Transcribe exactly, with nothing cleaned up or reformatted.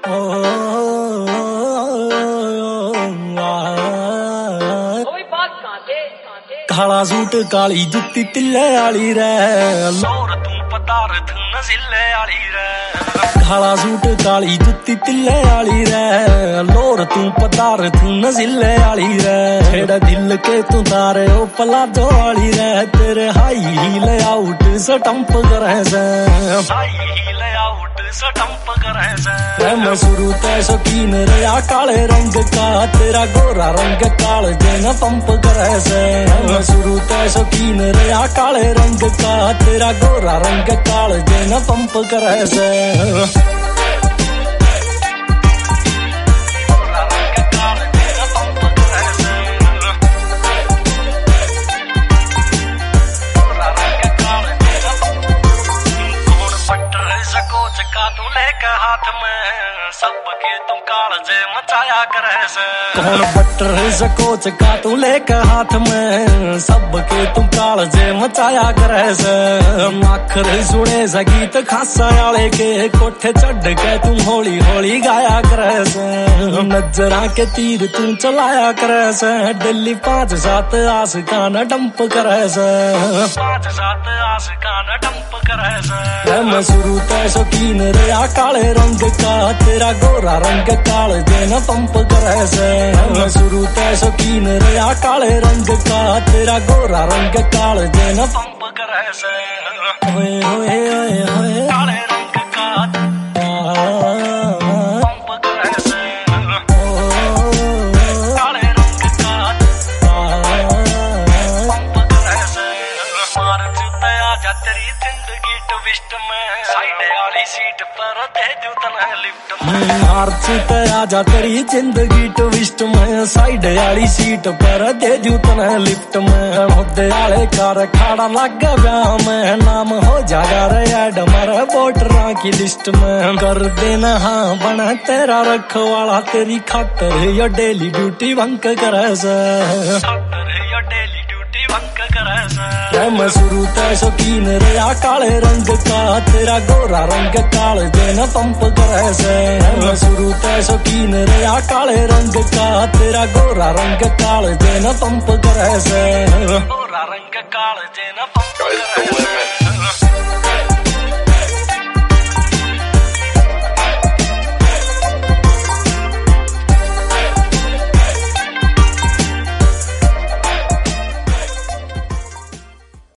काला सूट काली जुत्ती तिल्ले आली रे लोर तू पदार्थ नजिले आली रे। काला सूट काली जुत्ती तिल्ले आली रे लोर तू पदार्थ नजिले आली रे। छेड़ा दिल के तू तारे ओ पलाजो आली रे तेरे हाई हील आउट स्टंप करे से हाई हील आउट स्टंप करे से। मैं शुरू ते शौकीन रहा काले रंग का तेरा गोरा रंग काल जेना पंप करे से। मैं शुरू ते शौकीन रहा काले रंग का तेरा गोरा रंग काल जेना पंप करे से। तू लेके हाथ में सबके तुम कालजे मचाया करे से। कौन बटर सकोच का तू लेके हाथ में सबके तुम कालजे मचाया करे से। आखिर सुने सा गीत खासा आले के कोठे चढ़ के तुम होली होली गाया करे से। नजरा के तीर तू चलाया करे से दिल्ली पांच सात आस कान डंप करे से पांच सात आस कान डंप करे से। मैं शुरू ते शौकीन रहा काले रंग का तेरा गोरा रंग काल जेना पंप करे से। मैं शुरू ते शौकीन रहा काले रंग का तेरा गोरा रंग काल जेना पंप करे से। होए होए होए होए काले रंग का पंप करे से। काले रंग का पंप करे से। मार्च ते आजा तेरी जिंदगी ट्विस्ट में साइड वाली सीट पर दे जूतना लिफ्ट में। मार्च ते आजा तेरी जिंदगी ट्विस्ट में साइड वाली सीट पर दे जूतना लिफ्ट में। मुद्दे वाले कार खाड़ा लग गया मैं नाम हो जागा रे ऐड मारे वोटरां की लिस्ट में। कर देना हाँ बना तेरा रखवाला तेरी खातर यो डेली ड्यूटी बंक करे से खातर यो डेली ड्यूटी बंक करे से। मैं शुरू ते शौकीन रहा काले रंग का तेरा गोरा रंग काल जेना पंप करे से। मैं शुरू ते शौकीन रहा काले रंग का तेरा गोरा रंग काल जेना पंप करे से गोरा रंग काल जेना पंप करे से।